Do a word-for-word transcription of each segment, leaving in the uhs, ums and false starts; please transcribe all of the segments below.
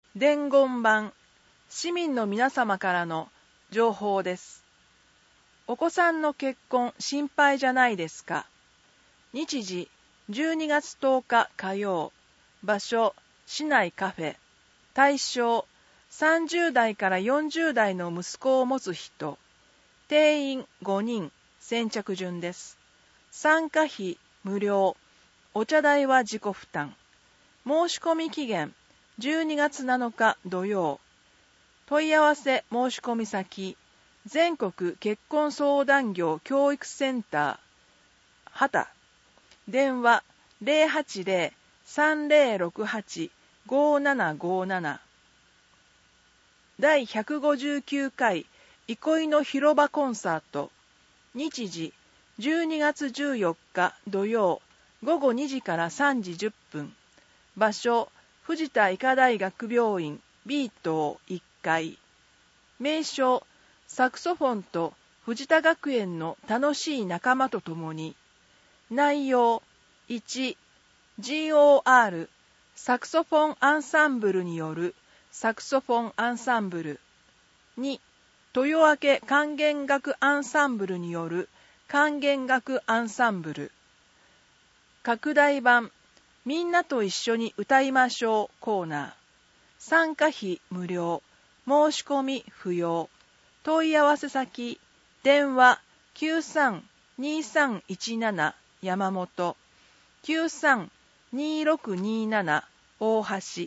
伝言板、市民の皆様からの情報です。お子さんの結婚心配じゃないですか。日時じゅうにがつとおか火曜、場所市内カフェ、対象さんじゅうだいからよんじゅうだいの息子を持つ人、定員ごにん、先着順です。参加費無料、お茶代は自己負担。申し込み期限じゅうにがつなのか土曜。問い合わせ申し込み先、全国結婚相談業教育センター、畑。電話 ゼロはちゼロ さんゼロろくはち ごななごなな。だいひゃくごじゅうきゅうかい憩いの広場コンサート。日時じゅうにがつじゅうよっか土曜、ごごにじからさんじじゅっぷん。場所藤田医科大学病院 B 棟いっかい。名称サクソフォンと藤田学園の楽しい仲間とともに。内容いち、ジーオーアール サクソフォンアンサンブルによるサクソフォンアンサンブル。に、豊明管弦楽アンサンブルによる管弦楽アンサンブル。拡大版みんなと一緒に歌いましょうコーナー。参加費無料、申し込み不要。問い合わせ先、電話 きゅうさんにさんいちなな 山本、きゅうさんにろくになな 大橋。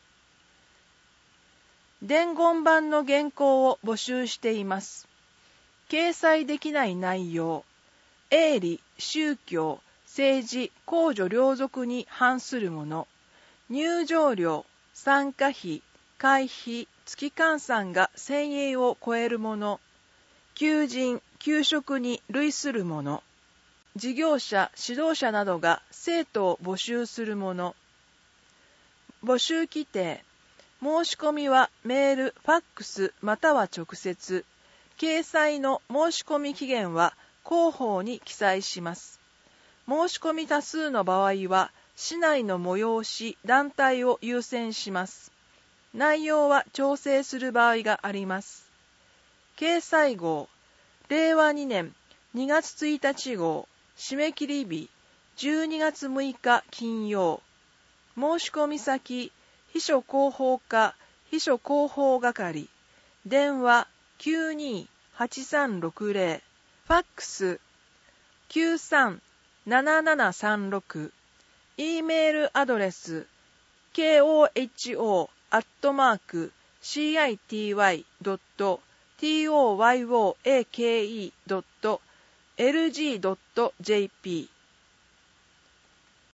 伝言板の原稿を募集しています。掲載できない内容、営利、宗教、政治、公序良俗に反するもの、入場料、参加費、会費、月換算がせんえんを超えるもの、求人、求職に類するもの、事業者、指導者などが生徒を募集するもの。募集規定、申し込みはメール、ファックスまたは直接。掲載の申し込み期限は広報に記載します。申し込み多数の場合は、市内の催し、団体を優先します。内容は調整する場合があります。掲載号、れいわにねんにがつついたち号、締め切り日、じゅうにがつむいか金曜。申し込み先、秘書広報課、秘書広報係。電話きゅうにはちさんろくゼロ、ファックスきゅうさんななななさんろく、E メールアドレス ケーオーエイチオー アットマーク シーアイティーワイ ドット トヨーワイオーエーケーイー ドット エルジー ドット ジェーピー